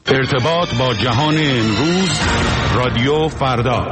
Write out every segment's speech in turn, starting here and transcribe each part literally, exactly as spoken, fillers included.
ارتباط با جهان امروز، رادیو فردا.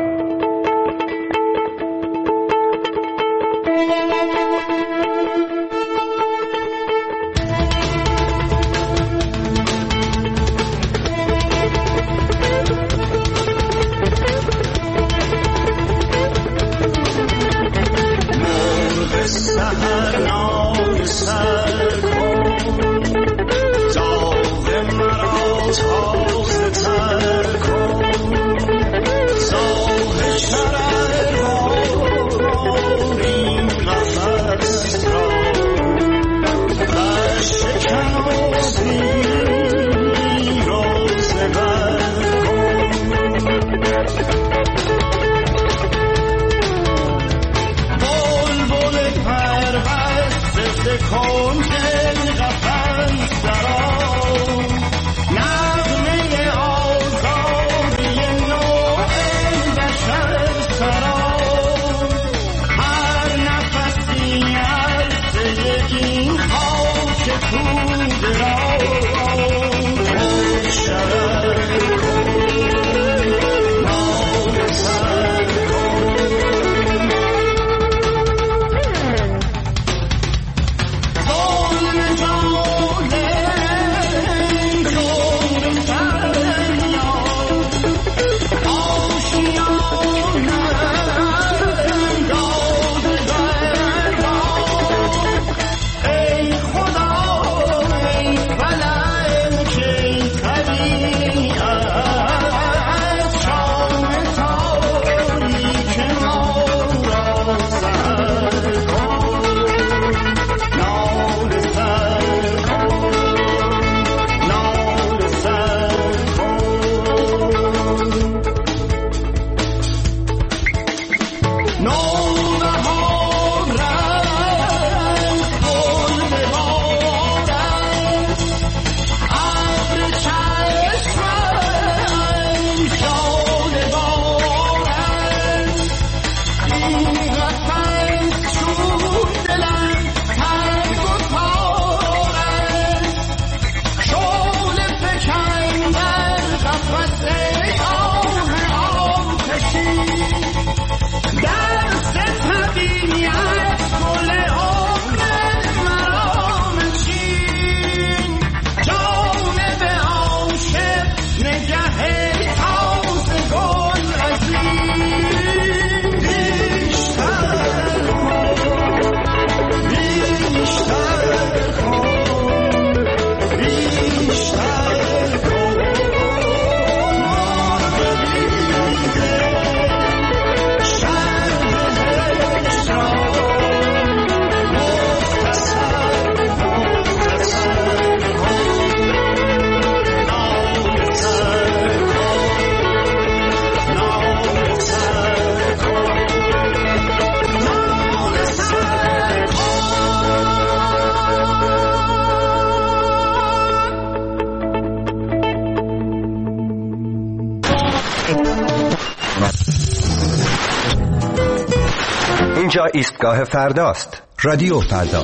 اینجا ایستگاه فرداست. رادیو فردا.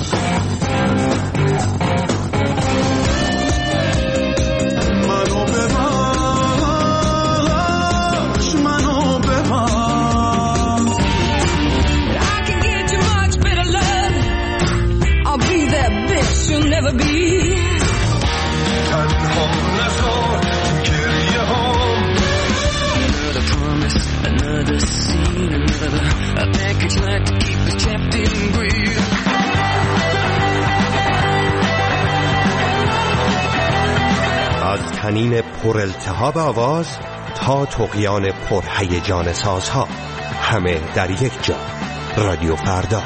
از تنین پر التهاب آواز تا طغیان پر هیجان سازها، همه در یک جا. رادیو فردا.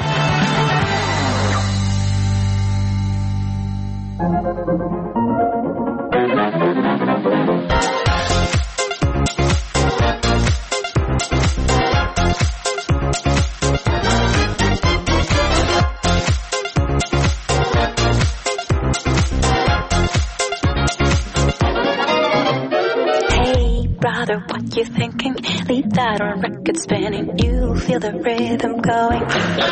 What you thinking? Leave that on record spinning. You feel the rhythm going.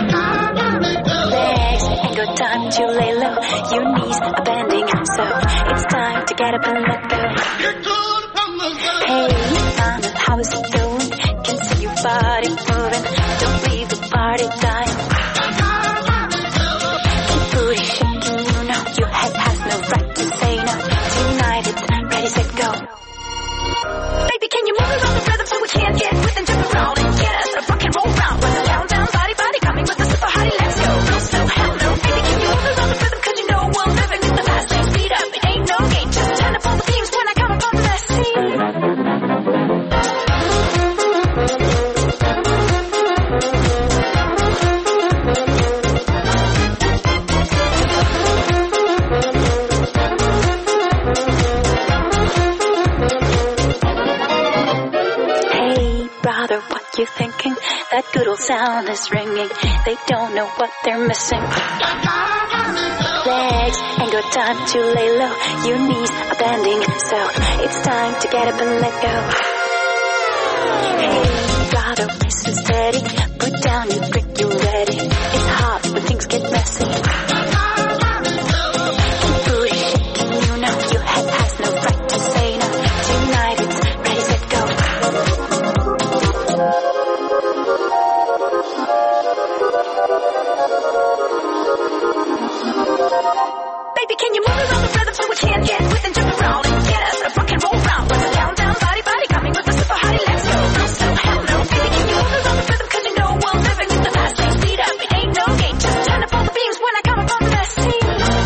Legs ain't got time to lay low. Your knees are bending, so it's time to get up and let go. Hey, Simon, how is it going? Can see your body moving. Don't leave the party dying. Keep booty shaking, you know your head has no right to say no. Tonight it's ready, set, go. Baby, can you move around the rhythm so we can't get with and jump around and get us a rock and roll round? With the countdown, body, body coming with the super hottie, let's go. No, so hell no. Baby, can you move around the rhythm? Cause you know we're living in the fast lane. Speed up, it ain't no game. Just turn up all the themes when I come up on the scene. You thinking that good old sound is ringing? They don't know what they're missing. Legs ain't got time to lay low. Your knees are bending, so it's time to get up and let go. Hey, brother, listen steady. Put down your brick, you're ready. It's hot when things get messy. Keep booty shaking, you know your head has no right to say no. Tonight it's ready, set, go. Baby, can you move around the rhythm so we can't get with and jump around and get us a rock and roll round? With the countdown, body, body coming with the super hottie, let's go. No, so hell no. Baby, can you move around the rhythm? Cause you know we're living in the fast lane. Speed up, it ain't no game. Just turn up all the beams when I come up on the scene.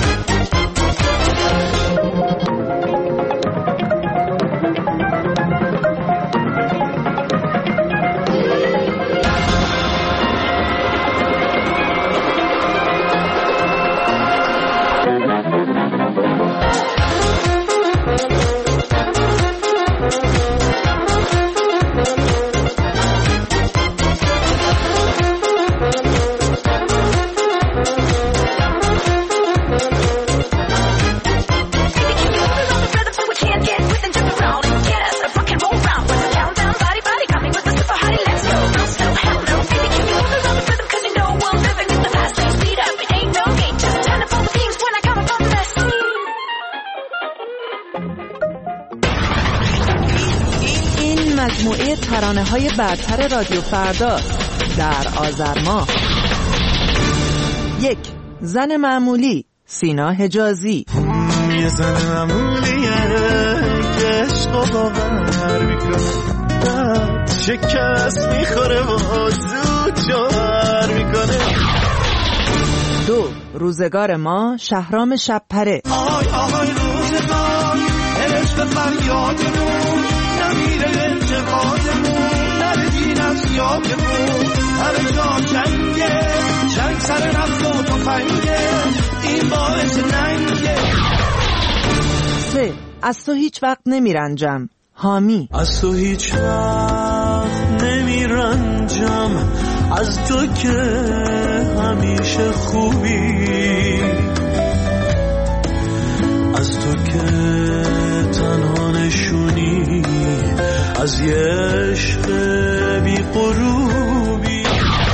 مجموعه ترانه‌های برتر رادیو فردا در آذر ماه. یک، زن معمولی، سینا حجازی. یه زن معمولیه که عشقو باور میکنه، شکست میخوره و زود جوهر میکنه. دو، روزگار ما، شهرام شبپره. آهای آهای روزگار عشق فریادمون نمیره انتقادمون نردین از یادمون هر جا جنگه جنگ سر نفت و تفنگه این باعث ننگه. سه، از تو هیچ وقت نمیرنجم، حامی. از تو هیچ وقت نمیرنجم، از تو که همیشه خوبی، از تو که تنها نشونی از یه عشق بی غروبی.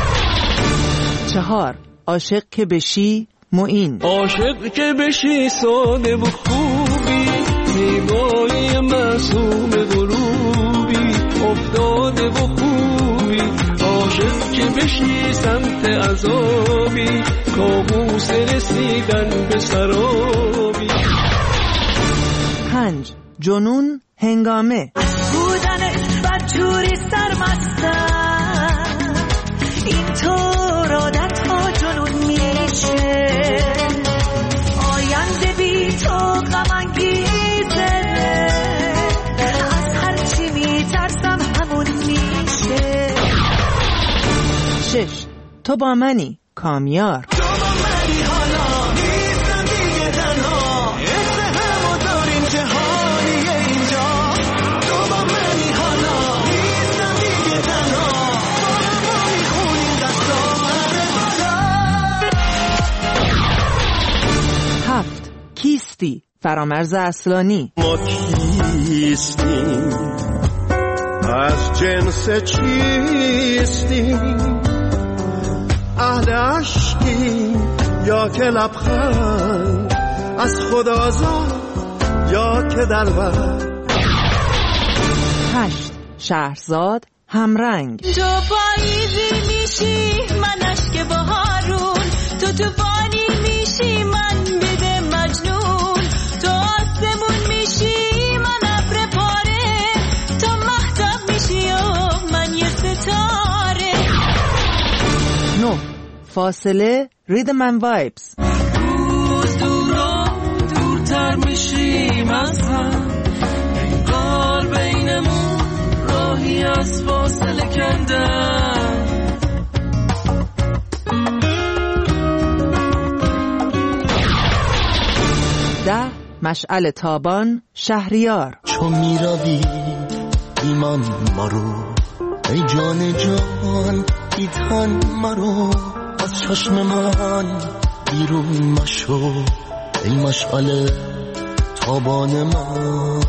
چهار، عاشق که بشی، معین. عاشق که بشی ساده و خوبی، زیبایی معصوم غروبی، افتاده و خوبی. عاشق که بشی سمت عذابی، کابوس رسیدن به سرابی. پنج، جنون هنگامه. بودن بدجوری سرمستم، اینطور عادت ها جنون میشه، آینده بی تو غم انگیزه، از هرچی میترسم همون میشه. شش، تو با منی، کامیار. هفت، کیستی، فرامرز اصلانی. ما کیستیم، از جنس چیستیم، اهل عشقیم یا که لبخند از خدا زاد یا که خاک دلبر. هشت شهرزاد همرنگ. تو پاییزی میشی من اشک بهارون، تو توفانی میشی من بده مجنون، تو آسمون میشی من ابر پاره، تو مهتاب میشی و من یه ستاره. نه فاصله ریدم اند وایبز. روز دورا دورتر میشیم از هم، انگار بینمون راهی از فاصله کندن. ده مشعل تابان شهریار. چون میروی ایمان مرو، ای جان جان ایتان مرو، از چشم من بیرون مشو، ای مشعل تابان من.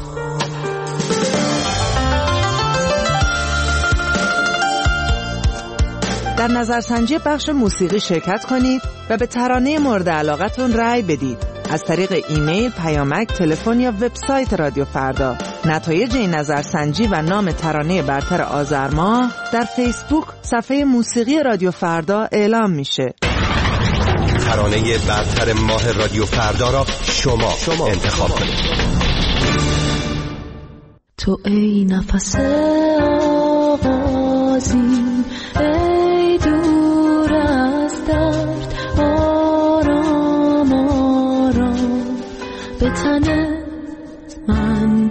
در نظرسنجی بخش موسیقی شرکت کنید و به ترانه مورد علاقتون رأی بدید از طریق ایمیل، پیامک، تلفن یا وبسایت رادیو فردا. نتایج این نظرسنجی و نام ترانه برتر آذر ماه در فیسبوک صفحه موسیقی رادیو فردا اعلام میشه. ترانه برتر ماه رادیو فردا را شما, شما انتخاب کنید. تو ای نفس آغازی، ای دور از درد، آرام آرام به تن من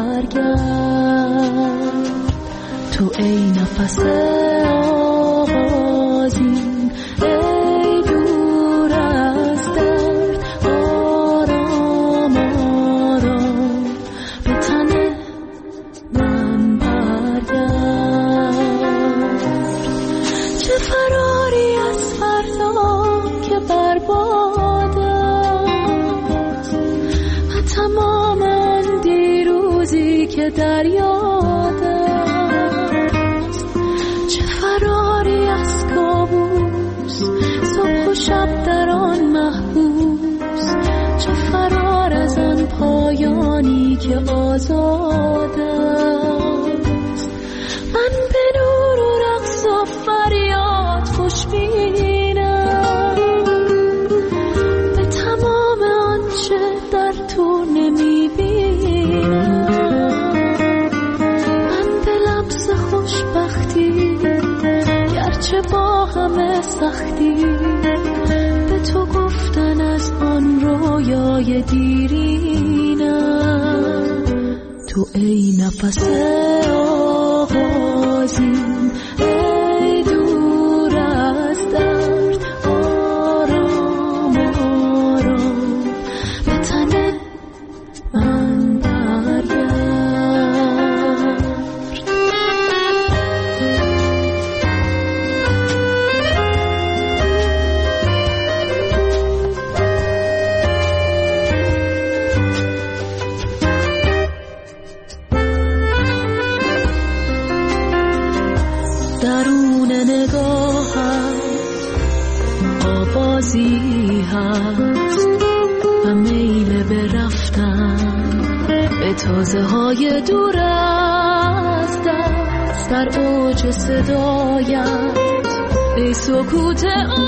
برگرد. تو ای نفس آغازی، ای دور از درد، آرام آرام به تن من برگرد. چه فراری از فردا که برباد است و تمام آن دیروزی که در یاد است. چه فراری از کابوس، صبح و شب در آن محبوس. چه فرار از آن پایانی که آزاد است. من به نور و رقص و فریاد خوشبینم، به تمام آنچه در تو نمیبینم. من به لمس خوشبختی گرچه با همه سختی، به تو گفتن از آن رویای دیرینم. تو ای نفس آغازی، ای دور از درد، آرام آرام به تن من برگرد. درون نگاهت آوازی هست و میل به رفتن به تازه های دور از دست. در اوج صدایت ای سکوت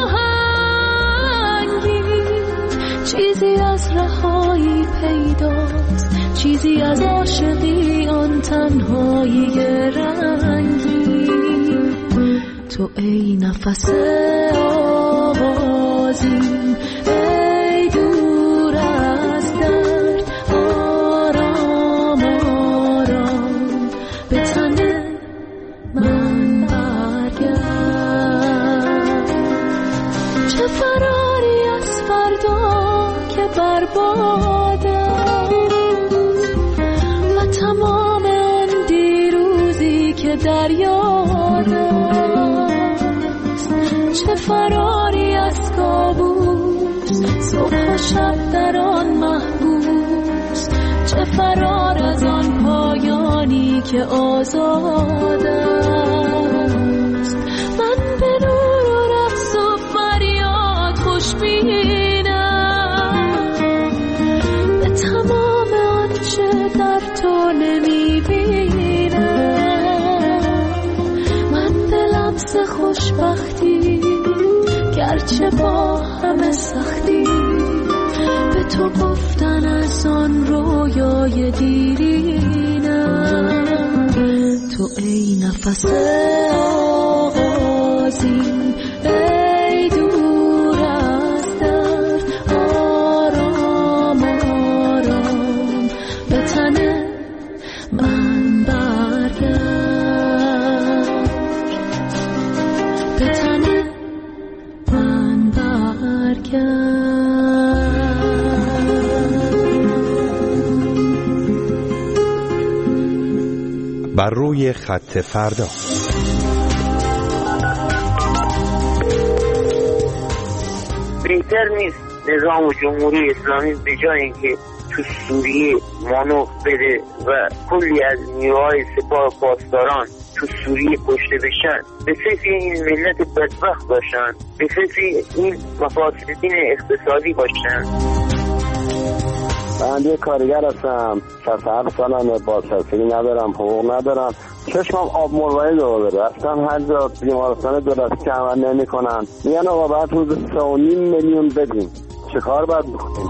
آهنگی، چیزی از رهایی پیداست، چیزی از عاشقی آن تنهایی رنگی. تو ای نفس آغازی، ای دور از درد، آرام آرام به تن من برگرد. چه فراری از فردا که برباد است و تمام آن دیروزی که در یاد است. چه فراری از کابوس، صبح و شب در آن محبوس. چه فرار از آن پایانی که آزاد است. من به نور و رقص و فریاد خوشبینم، به تمام آنچه هرچه با همه سختی به تو گفتن از آن رویای دیرینم. تو ای نفس آغازین، ای دور از درد، آرام آرام به تن من برگرد، به تن من برگرد. بر روی خط فردا. بهتر نیست نظام جمهوری اسلامی به جای اینکه تو سوریه مانور بده و کلی از نیروهای سپاه پاسداران تو سوریه کشته بشن، به فکر این ملت بدبخت باشن، به فکر این مفاسدین اقتصادی باشن. من یه کارگر هستم، شصت و هفت سالمه، بازنشستگی ندارم، حقوق ندارم، چشمم آب مروارید رو داره. رفتم هر جا بیمارستان دولتی که عمل نمی کنن، میگن آقا باید روز سه و نیم میلیون بدیم. چه کار باید بکنیم؟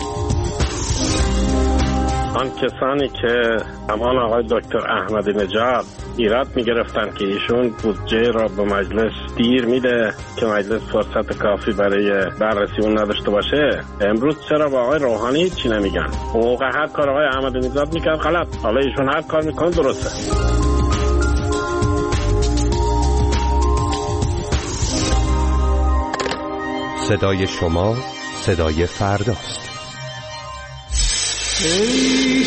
آن کسانی که همان آقای دکتر احمدی نژاد ایراد میگرفتن که ایشون بودجه را به مجلس دیر میده که مجلس فرصت کافی برای بررسی اون نداشته باشه، امروز چرا با آقای روحانی چی نمیگن؟ حقوق هر کار آقای احمدی نژاد میکرد غلط، حالا ایشون هر کار میکنه درسته. صدای شما صدای فرداست. ای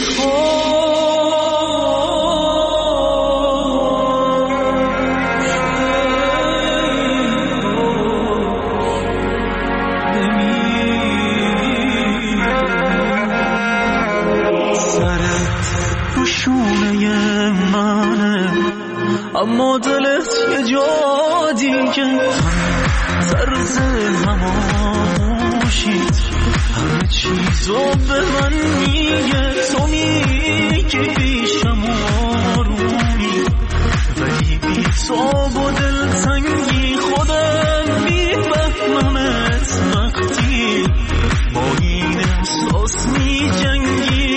سرت رو شونه منه، اما دلت یه جا دیگه، طرز هماشید همه چیزو به من میگه. تو میگی پیشم آرومی، ولی بی تو با دلتنگی خودم میفهممت وقتی با این احساس میجنگی.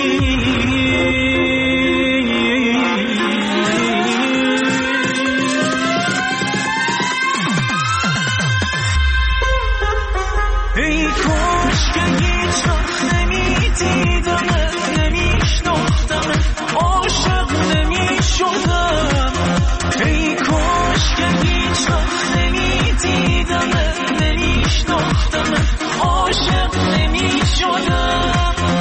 ای کاش که هیچ وقت نمیدیدمت، نمیشناختمت، عاشق نمیشدم. ای کاش که هیچ وقت نمیدیدمت، نمیشناختمت، عاشق نمیشدم.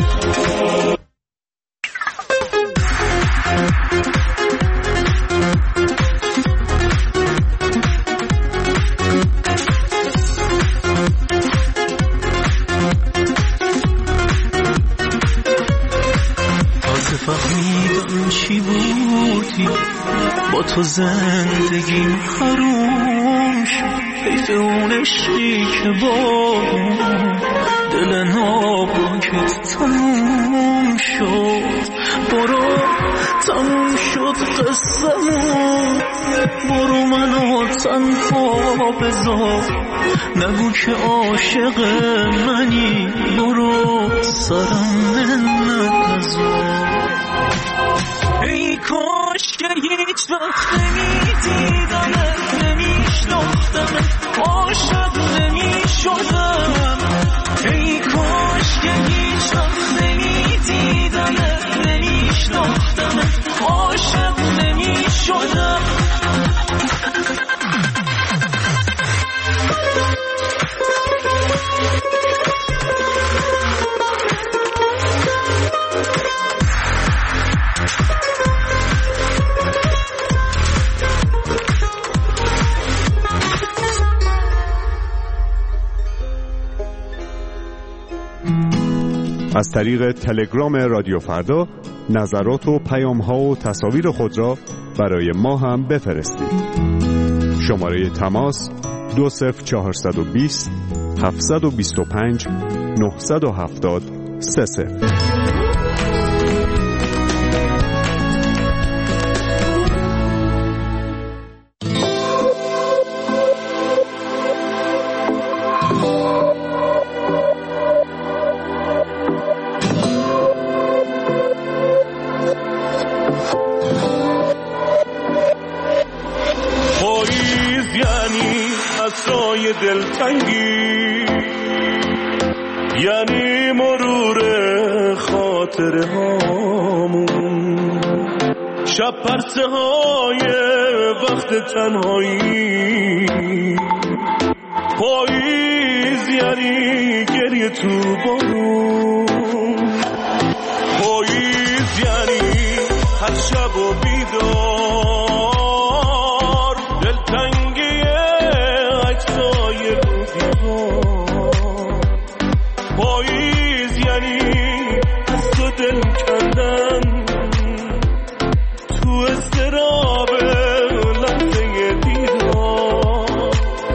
فهمیدم چی بودی، با تو زندگیم حروم شد. حیف اون عشقی که با دل ناپاکت تموم شد. برو تموم شد قصه‌مون، برو منو تنها بذار، نگو که عاشق منی، برو سرم نذار. ای کاش که هیچ وقت نمیدیدمت، نمیشناختمت، عاشق نمیشدم. ای کاش که هیچ وقت نمیدیدمت، نمیشناختمت، عاشق نمیشدم. از طریق تلگرام رادیو فردا نظرات و پیام‌ها و تصاویر خود را برای ما هم بفرستید. شماره تماس دو صفر چهارصد و بیست هفتصد و بیست و پنج نهصد و هفتاد سه صفر. های دلتنگی، یعنی مرور خاطره هامون، شب پرسه های وقت تنهایی، پاییز یعنی گریه تو بارون، پاییز یعنی هر شب و بیدار، دلتنگی عکسای روزی ها، پاییز یعنی از تو دل کندن تو استراب لحظه دیدار،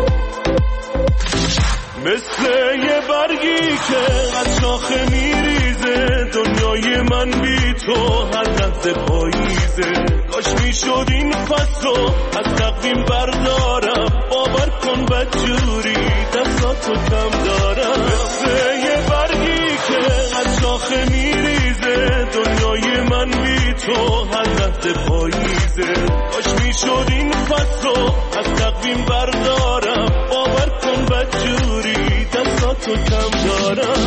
مثل یه برگی که از شاخه میریزه، دنیای من بی تو هر لحظه پاییزه، کاش میشد این فصل از تقویم بردارم، باور کن بدجوری دستاتو کم دارم، مثل یه برگی که از شاخه میریزه، دنیای من بی تو هر لحظه پاییزه، کاش میشد این فصل از تقویم بردارم، باور کن بدجوری دستاتو کم دارم.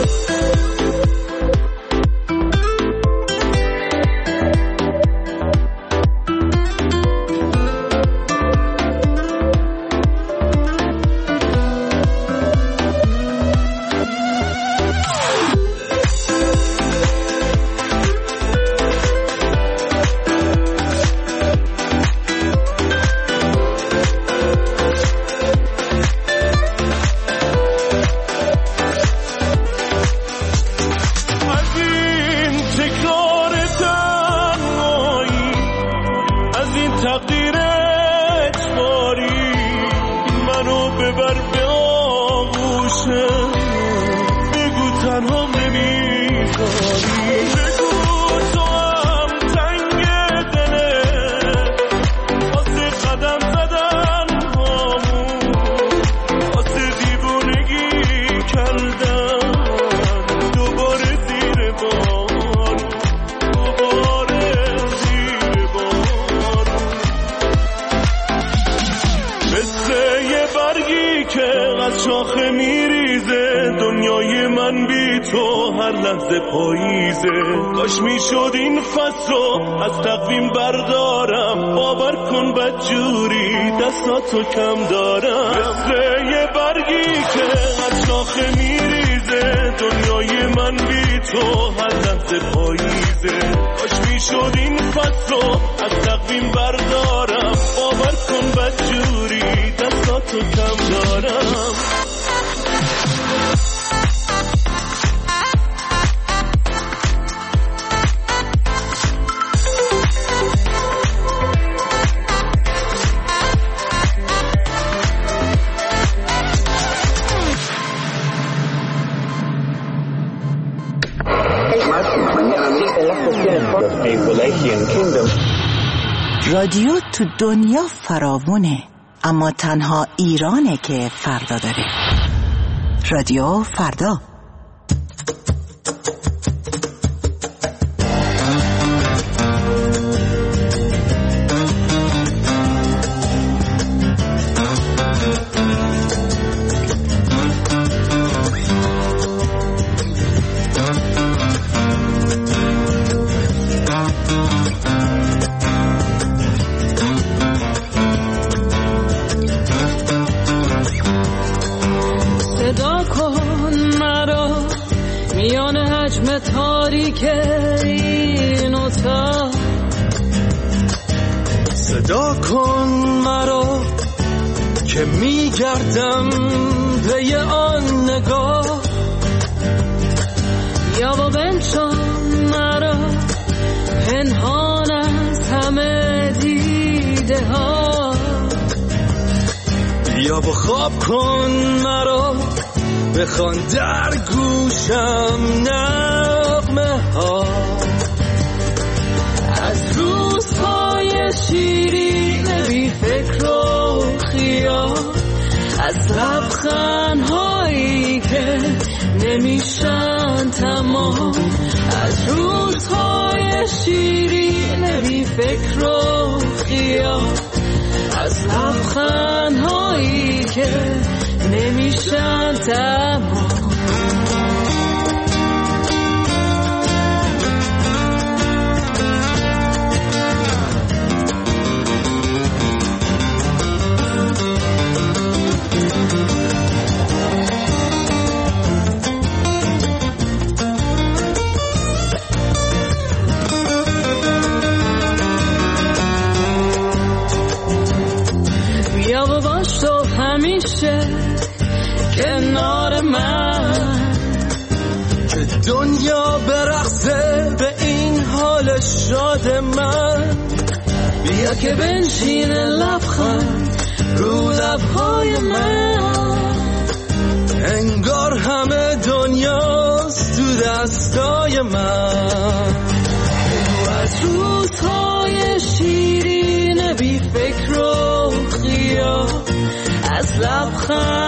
کاش میشد این فصل از تقویم بردارم، باور کن بدجوری دستاتو کم دارم، مثل یه برگی که از شاخه میریزه، دنیای من بی تو هر لحظه پاییزه، کاش میشد این فصل از تقویم بردارم، باور کن بدجوری دستاتو کم دارم. رادیو تو دنیا فراوونه، اما تنها ایرانه که فردا داره. رادیو فردا. صدا کن مرا که میگردم پی آن نگاه، یا با بنشان مرا پنهان از همه دیده ها، یا با خواب کن مرا بخوان در گوشم نغمه ها، از روزهای شیرین بی فکر و خیال، از لبخندهایی که نمیشن تمام، از روزهای شیرین بی فکر و خیال، از لبخندهایی که که نمیشن تمام. همیشه کنار من که دنیا برقصه به این حال شاد من. بیا که بنشین لبخند رو لبهای من، انگار همه دنیاست تو دستای من. بگو از روزهای شیرین بی فکر و خیال، از لبخند